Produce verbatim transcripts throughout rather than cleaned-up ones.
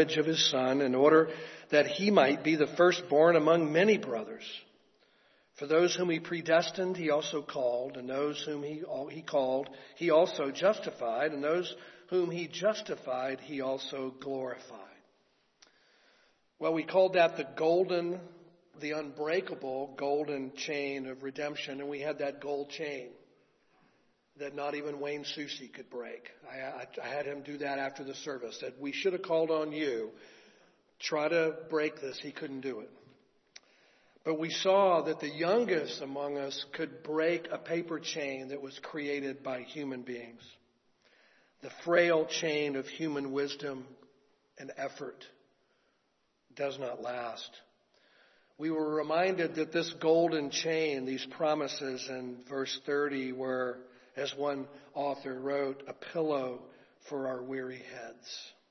of his Son, in order that he might be the firstborn among many brothers. For those whom he predestined, he also called, and those whom he, he called, he also justified, and those whom he justified, he also glorified. Well, we called that the golden, the unbreakable golden chain of redemption, and we had that gold chain that not even Wayne Susi could break. I, I, I had him do that after the service, that we should have called on you. Try to break this. He couldn't do it. But we saw that the youngest among us could break a paper chain that was created by human beings. The frail chain of human wisdom and effort does not last. We were reminded that this golden chain, these promises in verse thirty were, as one author wrote, a pillow for our weary heads.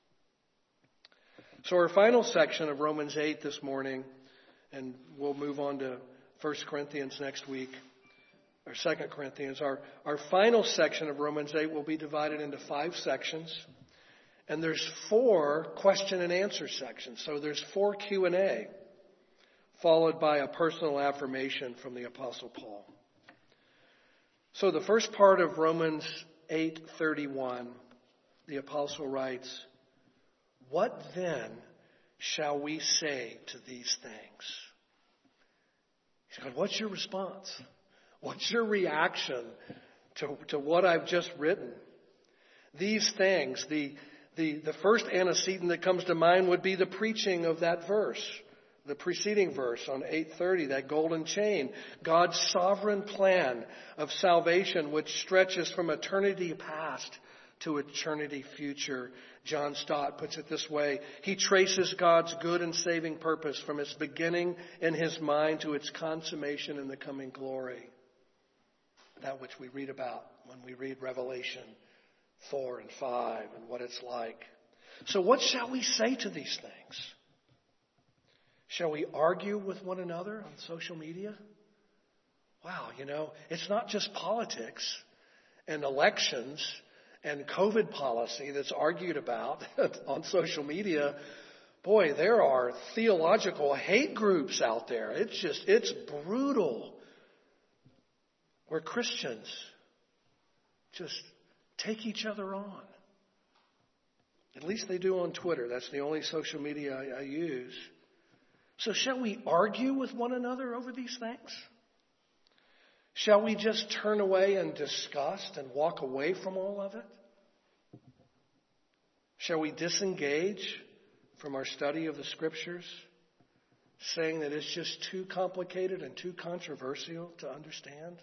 So our final section of Romans eight this morning, and we'll move on to First Corinthians next week, or Second Corinthians. Our, our final section of Romans eight will be divided into five sections. And there's four question and answer sections. So there's four Q and A, followed by a personal affirmation from the Apostle Paul. So the first part of Romans eight thirty-one, the apostle writes, "What then shall we say to these things?" He said, what's your response? What's your reaction to, to what I've just written? These things, the, the, the first antecedent that comes to mind would be the preaching of that verse. The preceding verse on eight thirty, that golden chain, God's sovereign plan of salvation which stretches from eternity past to eternity future. John Stott puts it this way: he traces God's good and saving purpose from its beginning in his mind to its consummation in the coming glory. That which we read about when we read Revelation four and five and what it's like. So what shall we say to these things? Shall we argue with one another on social media? Wow, you know, it's not just politics and elections and COVID policy that's argued about on social media. Boy, there are theological hate groups out there. It's just, it's brutal. Where Christians just take each other on. At least they do on Twitter. That's the only social media I, I use. So shall we argue with one another over these things? Shall we just turn away in disgust and walk away from all of it? Shall we disengage from our study of the Scriptures, saying that it's just too complicated and too controversial to understand?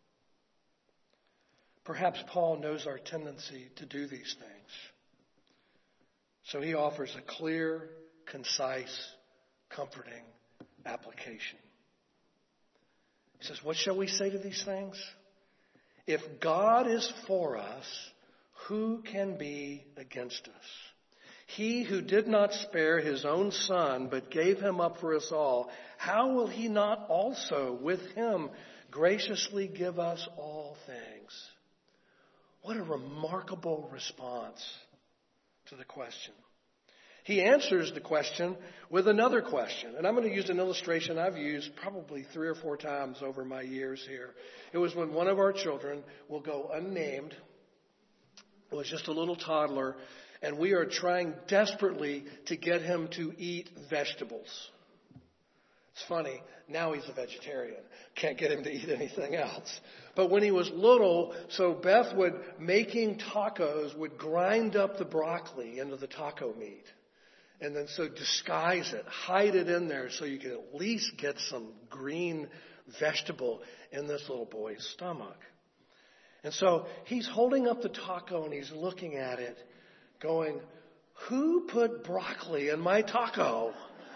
Perhaps Paul knows our tendency to do these things. So he offers a clear, concise, comforting application. He says, what shall we say to these things? If God is for us, who can be against us? He who did not spare his own Son, but gave him up for us all, how will he not also with him graciously give us all things? What a remarkable response to the question. He answers the question with another question. And I'm going to use an illustration I've used probably three or four times over my years here. It was when one of our children will go unnamed. It was just a little toddler. And we are trying desperately to get him to eat vegetables. It's funny. Now he's a vegetarian. Can't get him to eat anything else. But when he was little, so Beth would, making tacos, would grind up the broccoli into the taco meat. And then so disguise it, hide it in there so you can at least get some green vegetable in this little boy's stomach. And so he's holding up the taco and he's looking at it going, who put broccoli in my taco?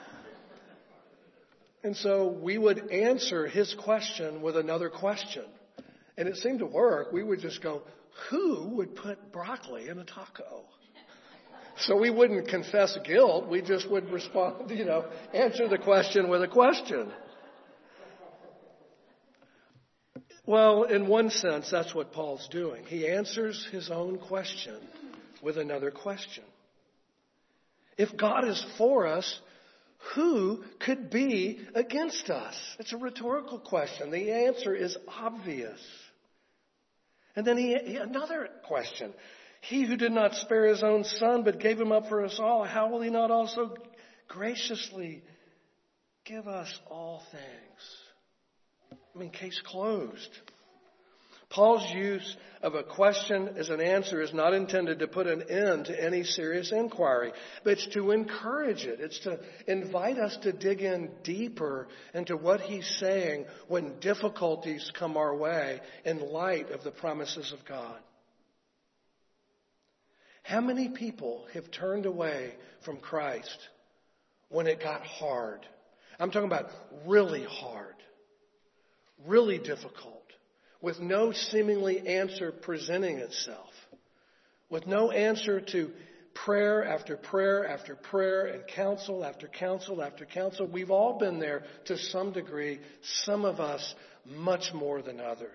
And so we would answer his question with another question. And it seemed to work. We would just go, who would put broccoli in a taco? So we wouldn't confess guilt. We just would respond, you know, answer the question with a question. Well, in one sense, that's what Paul's doing. He answers his own question with another question. If God is for us, who could be against us? It's a rhetorical question. The answer is obvious. And then he, he, another question. He who did not spare his own son, but gave him up for us all, how will he not also graciously give us all things? I mean, case closed. Paul's use of a question as an answer is not intended to put an end to any serious inquiry, but it's to encourage it. It's to invite us to dig in deeper into what he's saying when difficulties come our way in light of the promises of God. How many people have turned away from Christ when it got hard? I'm talking about really hard, really difficult, with no seemingly answer presenting itself, with no answer to prayer after prayer after prayer and counsel after counsel after counsel. We've all been there to some degree, some of us much more than others.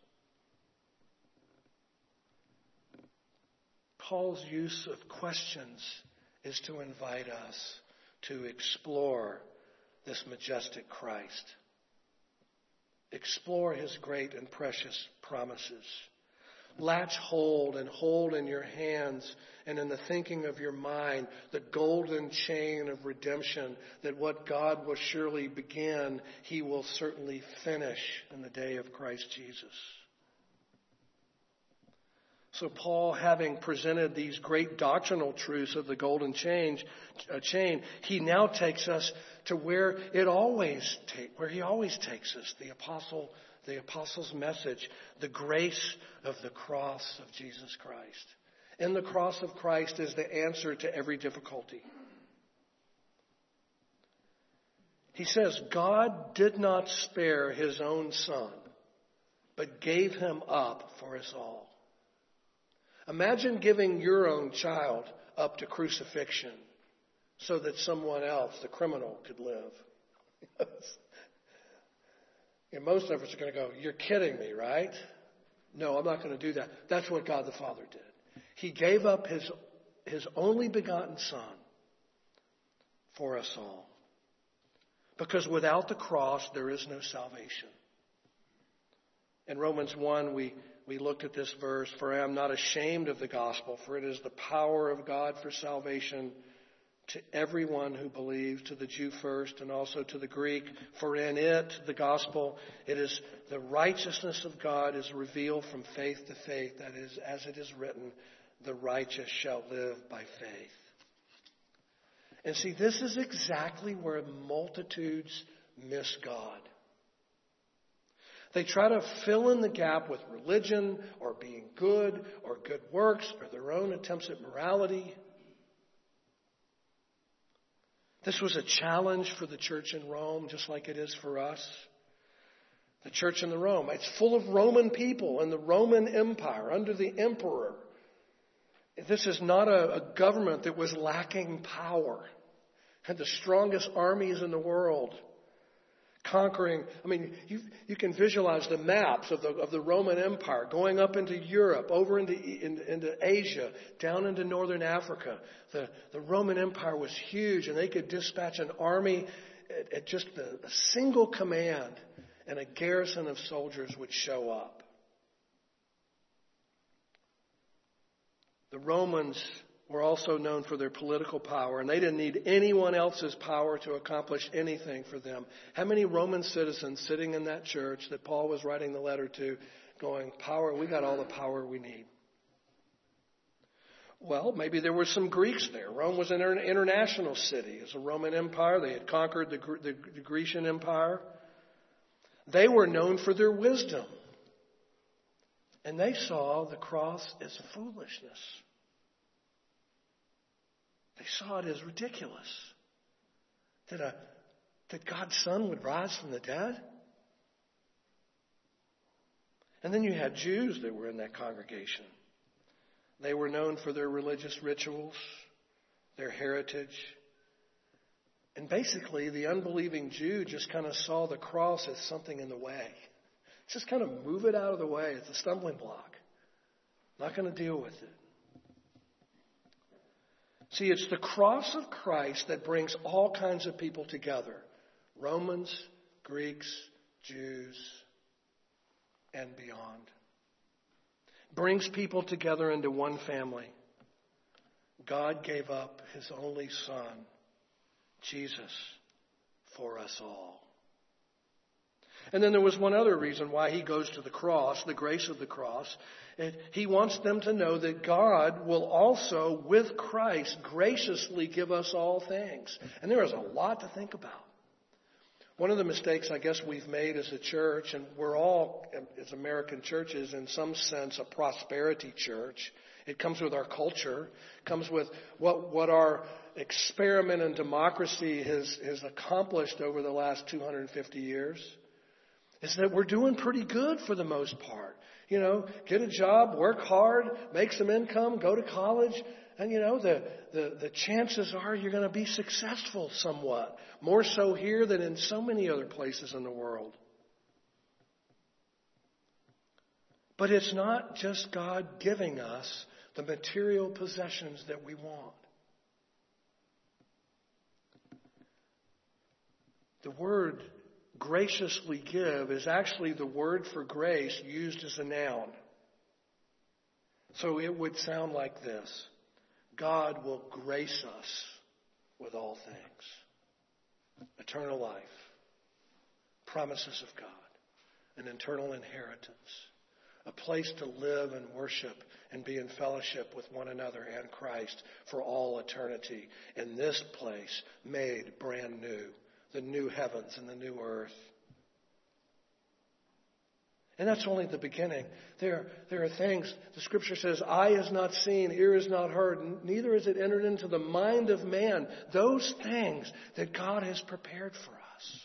Paul's use of questions is to invite us to explore this majestic Christ. Explore his great and precious promises. Latch hold and hold in your hands and in the thinking of your mind the golden chain of redemption, that what God will surely begin, he will certainly finish in the day of Christ Jesus. So Paul, having presented these great doctrinal truths of the golden chain, uh, chain, he now takes us to where it always take, where he always takes us, the apostle, the apostle's message, the grace of the cross of Jesus Christ. In the cross of Christ is the answer to every difficulty. He says, God did not spare his own son, but gave him up for us all. Imagine giving your own child up to crucifixion so that someone else, the criminal, could live. And most of us are going to go, you're kidding me, right? No, I'm not going to do that. That's what God the Father did. He gave up his, his only begotten Son for us all. Because without the cross, there is no salvation. In Romans one, we We looked at this verse, for I am not ashamed of the gospel, for it is the power of God for salvation to everyone who believes, to the Jew first and also to the Greek. For in it, the gospel, it is the righteousness of God is revealed from faith to faith. That is, as it is written, the righteous shall live by faith. And see, this is exactly where multitudes miss God. They try to fill in the gap with religion or being good or good works or their own attempts at morality. This was a challenge for the church in Rome, just like it is for us. The church in the Rome, it's full of Roman people in the Roman Empire under the emperor. This is not a, a government that was lacking power. Had the strongest armies in the world. Conquering, I mean, you you can visualize the maps of the of the Roman Empire going up into Europe, over into in, into Asia, down into northern Africa. The the Roman Empire was huge, and they could dispatch an army at, at just a, a single command, and a garrison of soldiers would show up. The Romans were also known for their political power, and they didn't need anyone else's power to accomplish anything for them. How many Roman citizens sitting in that church that Paul was writing the letter to going, power, we got all the power we need? Well, maybe there were some Greeks there. Rome was an international city. It was a Roman Empire. They had conquered the, the, the Grecian Empire. They were known for their wisdom. And they saw the cross as foolishness. They saw it as ridiculous that, a, that God's Son would rise from the dead. And then you had Jews that were in that congregation. They were known for their religious rituals, their heritage. And basically, the unbelieving Jew just kind of saw the cross as something in the way. Just kind of move it out of the way. It's a stumbling block. Not going to deal with it. See, it's the cross of Christ that brings all kinds of people together. Romans, Greeks, Jews, and beyond. Brings people together into one family. God gave up His only Son, Jesus, for us all. And then there was one other reason why He goes to the cross, the grace of the cross. It, he wants them to know that God will also, with Christ, graciously give us all things. And there is a lot to think about. One of the mistakes I guess we've made as a church, and we're all, as American churches, in some sense, a prosperity church. It comes with our culture, comes with what, what our experiment in democracy has, has accomplished over the last two hundred fifty years, is that we're doing pretty good for the most part. You know, get a job, work hard, make some income, go to college, and you know, the, the, the chances are you're going to be successful somewhat. More so here than in so many other places in the world. But it's not just God giving us the material possessions that we want. The word graciously give is actually the word for grace used as a noun. So it would sound like this. God will grace us with all things. Eternal life. Promises of God. An eternal inheritance. A place to live and worship and be in fellowship with one another and Christ for all eternity. In this place made brand new. The new heavens and the new earth. And that's only the beginning. There, there are things, the Scripture says, eye has not seen, ear has not heard, neither has it entered into the mind of man. Those things that God has prepared for us.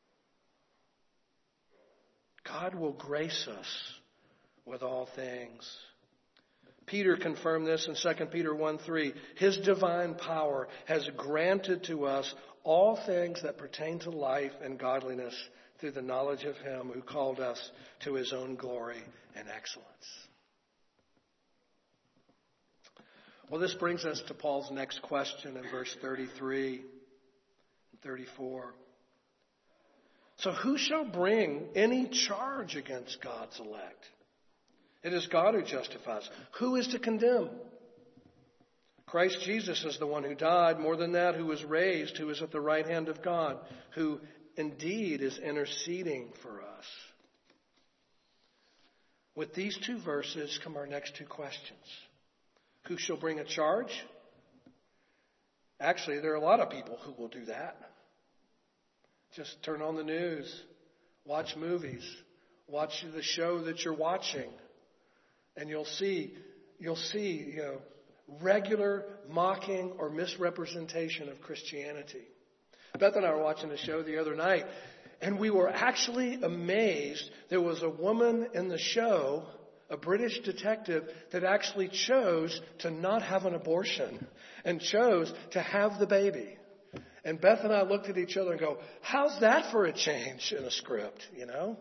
God will grace us with all things. Peter confirmed this in Second Peter one three. His divine power has granted to us all things that pertain to life and godliness through the knowledge of Him who called us to His own glory and excellence. Well, this brings us to Paul's next question in verse thirty-three and thirty-four. So who shall bring any charge against God's elect? It is God who justifies. Who is to condemn? Christ Jesus is the one who died, more than that, who was raised, who is at the right hand of God, who indeed is interceding for us. With these two verses come our next two questions. Who shall bring a charge? Actually, there are a lot of people who will do that. Just turn on the news, watch movies, watch the show that you're watching, and you'll see, you'll see, you know, regular mocking or misrepresentation of Christianity. Beth and I were watching a show the other night, and we were actually amazed. There was a woman in the show, a British detective, that actually chose to not have an abortion and chose to have the baby. And Beth and I looked at each other and go, how's that for a change in a script, you know?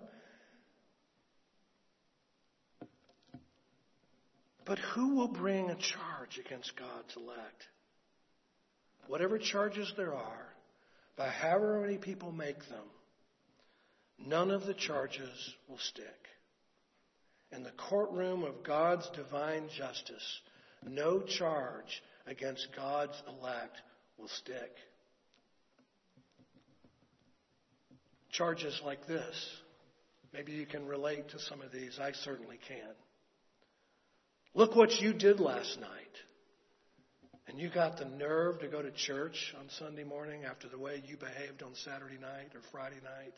But who will bring a charge against God's elect? Whatever charges there are, by however many people make them, none of the charges will stick. In the courtroom of God's divine justice, no charge against God's elect will stick. Charges like this. Maybe you can relate to some of these. I certainly can. Look what you did last night. And you got the nerve to go to church on Sunday morning after the way you behaved on Saturday night or Friday night.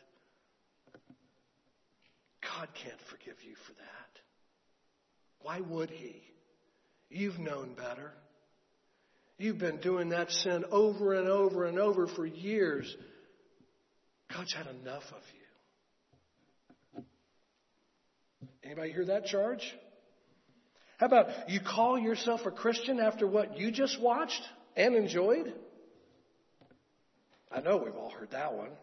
God can't forgive you for that. Why would He? You've known better. You've been doing that sin over and over and over for years. God's had enough of you. Anybody hear that charge? How about you call yourself a Christian after what you just watched and enjoyed? I know we've all heard that one.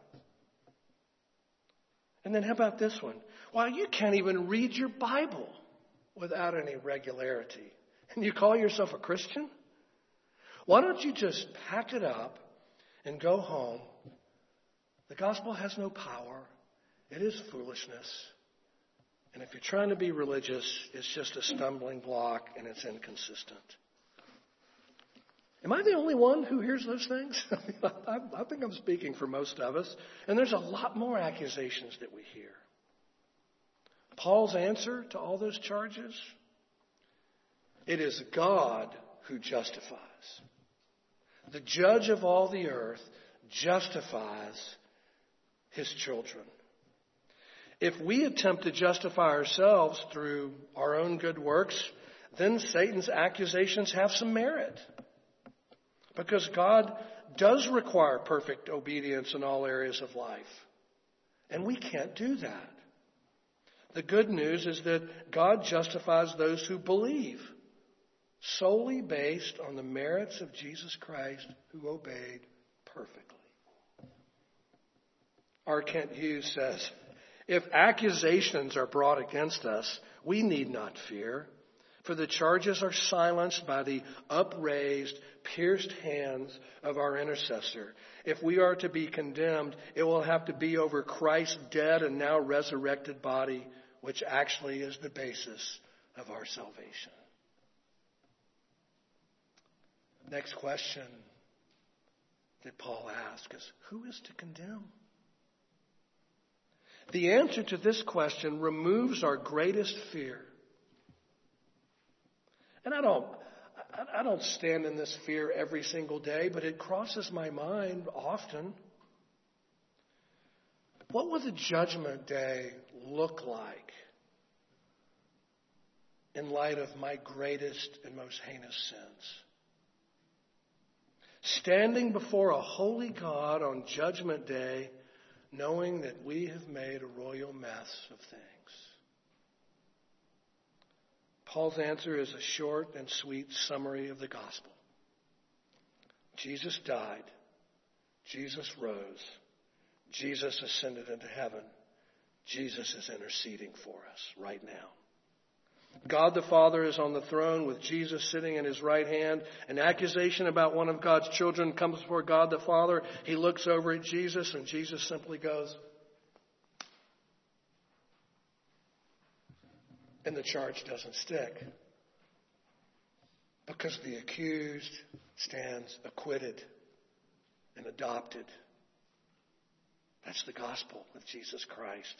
And then how about this one? Well, you can't even read your Bible without any regularity. And you call yourself a Christian? Why don't you just pack it up and go home? The gospel has no power. It is foolishness. And if you're trying to be religious, it's just a stumbling block and it's inconsistent. Am I the only one who hears those things? I, I think I'm speaking for most of us. And there's a lot more accusations that we hear. Paul's answer to all those charges? It is God who justifies. The judge of all the earth justifies his children. If we attempt to justify ourselves through our own good works, then Satan's accusations have some merit. Because God does require perfect obedience in all areas of life. And we can't do that. The good news is that God justifies those who believe, solely based on the merits of Jesus Christ, who obeyed perfectly. R. Kent Hughes says, if accusations are brought against us, we need not fear, for the charges are silenced by the upraised, pierced hands of our intercessor. If we are to be condemned, it will have to be over Christ's dead and now resurrected body, which actually is the basis of our salvation. Next question that Paul asks is, who is to condemn? The answer to this question removes our greatest fear. And I don't, I don't stand in this fear every single day, but it crosses my mind often. What will the judgment day look like in light of my greatest and most heinous sins? Standing before a holy God on judgment day, knowing that we have made a royal mess of things. Paul's answer is a short and sweet summary of the gospel. Jesus died. Jesus rose. Jesus ascended into heaven. Jesus is interceding for us right now. God the Father is on the throne with Jesus sitting in his right hand. An accusation about one of God's children comes before God the Father. He looks over at Jesus and Jesus simply goes, and the charge doesn't stick. Because the accused stands acquitted and adopted. That's the gospel of Jesus Christ.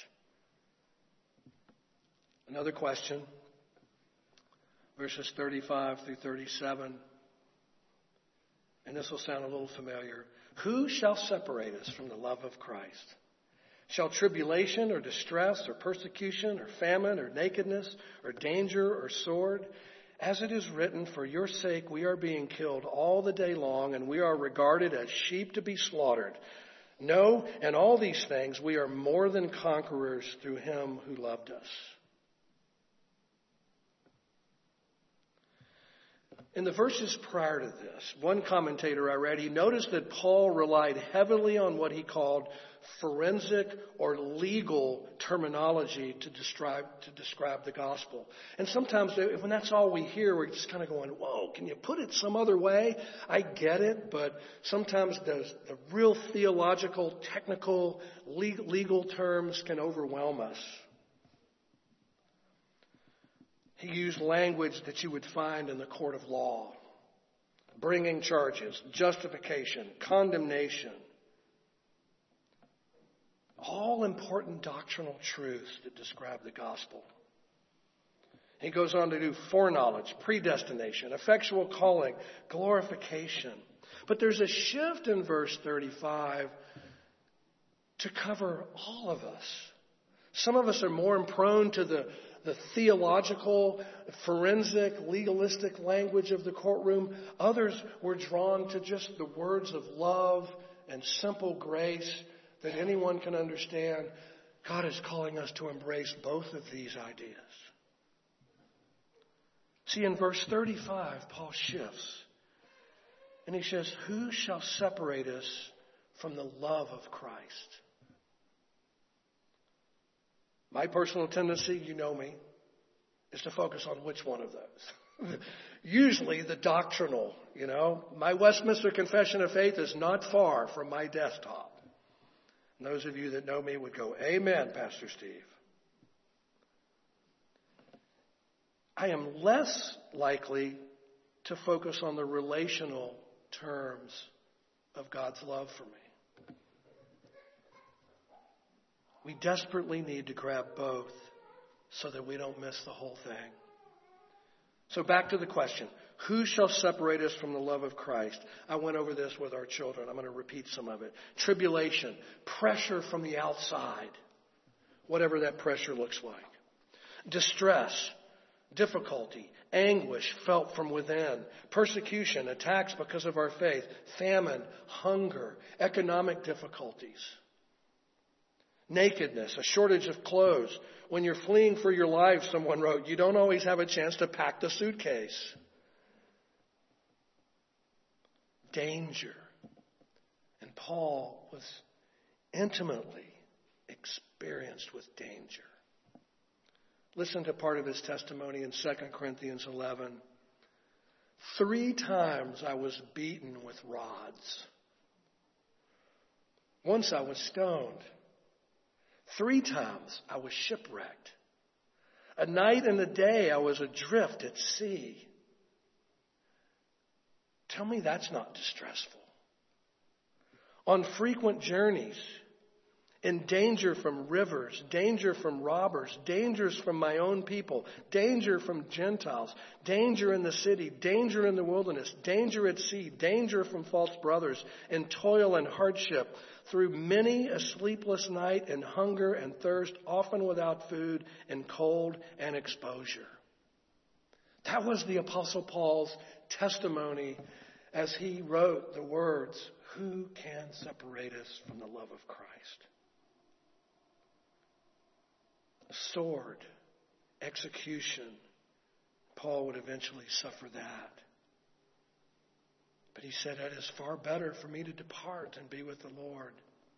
Another question. Verses thirty-five through thirty-seven. And this will sound a little familiar. Who shall separate us from the love of Christ? Shall tribulation or distress or persecution or famine or nakedness or danger or sword? As it is written, for your sake we are being killed all the day long, and we are regarded as sheep to be slaughtered. No, in all these things we are more than conquerors through him who loved us. In the verses prior to this, one commentator I read, he noticed that Paul relied heavily on what he called forensic or legal terminology to describe to describe the gospel. And sometimes when that's all we hear, we're just kind of going, whoa, can you put it some other way? I get it, but sometimes those, the real theological, technical, legal terms can overwhelm us. He used language that you would find in the court of law. Bringing charges, justification, condemnation. All important doctrinal truths that describe the gospel. He goes on to do foreknowledge, predestination, effectual calling, glorification. But there's a shift in verse thirty-five to cover all of us. Some of us are more prone to the the theological, forensic, legalistic language of the courtroom. Others were drawn to just the words of love and simple grace that anyone can understand. God is calling us to embrace both of these ideas. See, in verse thirty-five, Paul shifts. And he says, who shall separate us from the love of Christ? My personal tendency, you know me, is to focus on which one of those. Usually the doctrinal, you know. My Westminster Confession of Faith is not far from my desktop. And those of you that know me would go, amen, Pastor Steve. I am less likely to focus on the relational terms of God's love for me. We desperately need to grab both so that we don't miss the whole thing. So back to the question, who shall separate us from the love of Christ? I went over this with our children. I'm going to repeat some of it. Tribulation, pressure from the outside, whatever that pressure looks like. Distress, difficulty, anguish felt from within, persecution, attacks because of our faith, famine, hunger, economic difficulties, nakedness, a shortage of clothes. When you're fleeing for your life, someone wrote, you don't always have a chance to pack the suitcase. Danger. And Paul was intimately experienced with danger. Listen to part of his testimony in Second Corinthians eleven. Three times I was beaten with rods. Once I was stoned. Three times I was shipwrecked. A night and a day I was adrift at sea. Tell me that's not distressful. On frequent journeys, in danger from rivers, danger from robbers, dangers from my own people, danger from Gentiles, danger in the city, danger in the wilderness, danger at sea, danger from false brothers, in toil and hardship, through many a sleepless night and hunger and thirst, often without food and cold and exposure. That was the Apostle Paul's testimony as he wrote the words, who can separate us from the love of Christ? Sword, execution. Paul would eventually suffer that. But he said, it is far better for me to depart and be with the Lord.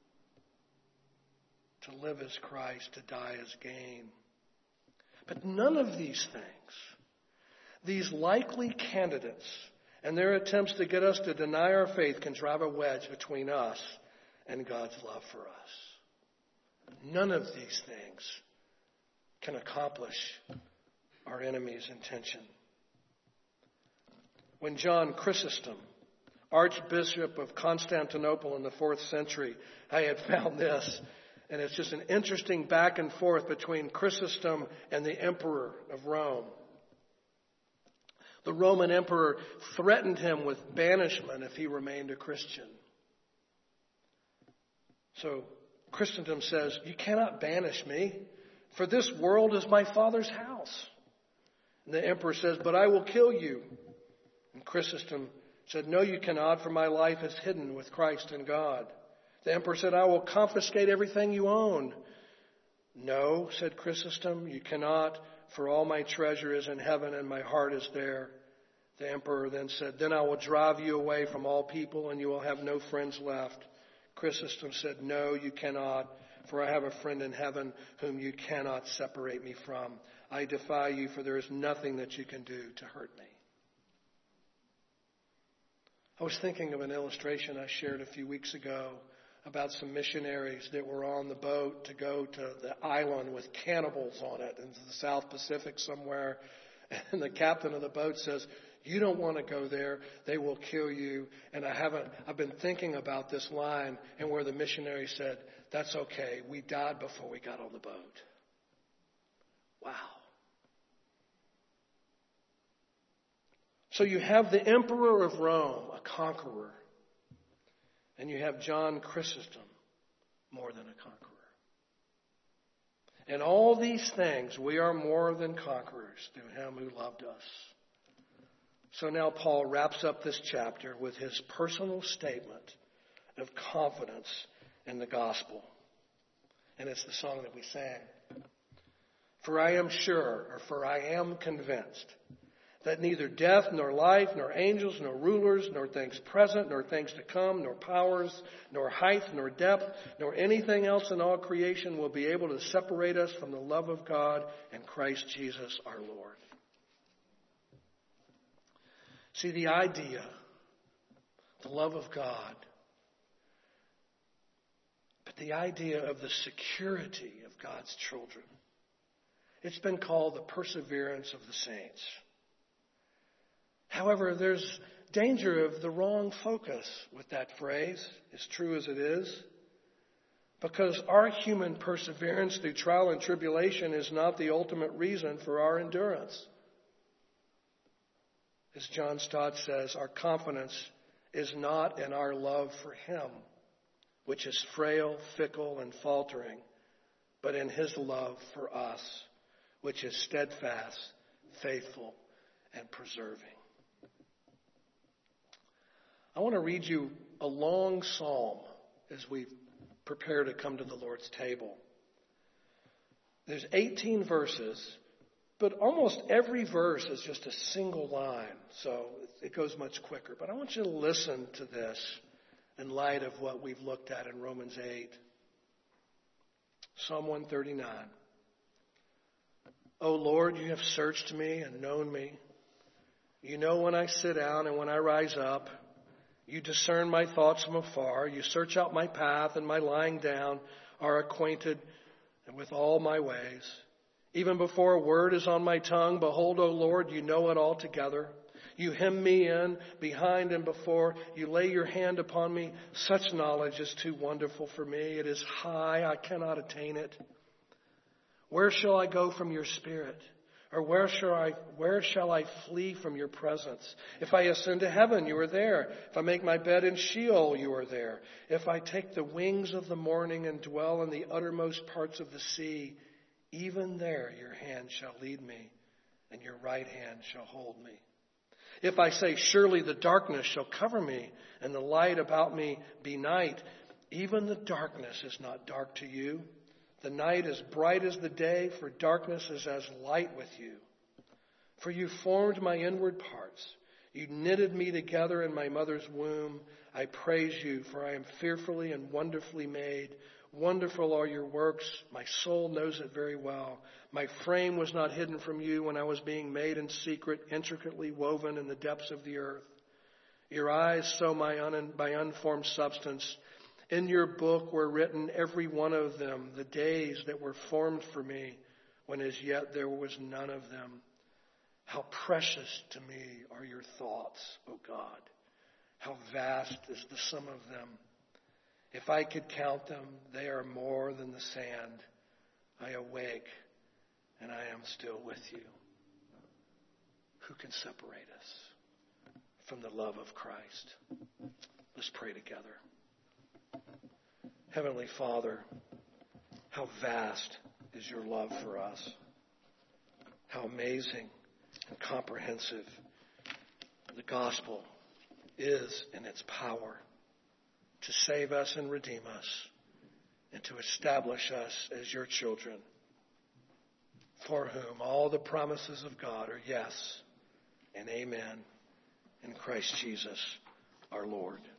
To live as Christ, to die as gain. But none of these things, these likely candidates and their attempts to get us to deny our faith can drive a wedge between us and God's love for us. None of these things can accomplish our enemy's intention. When John Chrysostom, Archbishop of Constantinople in the fourth century, I had found this, and it's just an interesting back and forth between Chrysostom and the Emperor of Rome. The Roman Emperor threatened him with banishment if he remained a Christian. So Chrysostom says, you cannot banish me, for this world is my Father's house. And the emperor says, but I will kill you. And Chrysostom said, no, you cannot, for my life is hidden with Christ in God. The emperor said, I will confiscate everything you own. No, said Chrysostom, you cannot, for all my treasure is in heaven and my heart is there. The emperor then said, then I will drive you away from all people and you will have no friends left. Chrysostom said, no, you cannot, for I have a friend in heaven whom you cannot separate me from. I defy you, for there is nothing that you can do to hurt me. I was thinking of an illustration I shared a few weeks ago about some missionaries that were on the boat to go to the island with cannibals on it in the South Pacific somewhere. And the captain of the boat says, you don't want to go there. They will kill you. And I haven't, I've been thinking about this line and where the missionary said, that's okay. We died before we got on the boat. Wow. So you have the Emperor of Rome, a conqueror. And you have John Chrysostom, more than a conqueror. In all these things, we are more than conquerors through him who loved us. So now Paul wraps up this chapter with his personal statement of confidence in the gospel. And it's the song that we sang. For I am sure, or for I am convinced, that neither death, nor life, nor angels, nor rulers, nor things present, nor things to come, nor powers, nor height, nor depth, nor anything else in all creation will be able to separate us from the love of God and Christ Jesus our Lord. See, the idea, the love of God, but the idea of the security of God's children, it's been called the perseverance of the saints. However, there's danger of the wrong focus with that phrase, as true as it is, because our human perseverance through trial and tribulation is not the ultimate reason for our endurance. As John Stott says, our confidence is not in our love for Him, which is frail, fickle, and faltering, but in His love for us, which is steadfast, faithful, and preserving. I want to read you a long psalm as we prepare to come to the Lord's table. There's eighteen verses, but almost every verse is just a single line, so it goes much quicker. But I want you to listen to this in light of what we've looked at in Romans eight. Psalm one thirty-nine. O Lord, you have searched me and known me. You know when I sit down and when I rise up. You discern my thoughts from afar. You search out my path, and my lying down are acquainted with all my ways. Even before a word is on my tongue, behold, O Lord, you know it altogether. You hem me in, behind and before. You lay your hand upon me. Such knowledge is too wonderful for me. It is high. I cannot attain it. Where shall I go from your spirit? Or where shall I, where shall I flee from your presence? If I ascend to heaven, you are there. If I make my bed in Sheol, you are there. If I take the wings of the morning and dwell in the uttermost parts of the sea, even there your hand shall lead me, and your right hand shall hold me. If I say, surely the darkness shall cover me, and the light about me be night, even the darkness is not dark to you. The night is bright as the day, for darkness is as light with you. For you formed my inward parts. You knitted me together in my mother's womb. I praise you, for I am fearfully and wonderfully made. Wonderful are your works. My soul knows it very well. My frame was not hidden from you when I was being made in secret, intricately woven in the depths of the earth. Your eyes saw my, un- my unformed substance. In your book were written, every one of them, the days that were formed for me, when as yet there was none of them. How precious to me are your thoughts, O God. How vast is the sum of them. If I could count them, they are more than the sand. I awake, and I am still with you. Who can separate us from the love of Christ? Let's pray together. Heavenly Father, how vast is your love for us. How amazing and comprehensive the gospel is in its power to save us and redeem us and to establish us as your children, for whom all the promises of God are yes and amen in Christ Jesus our Lord.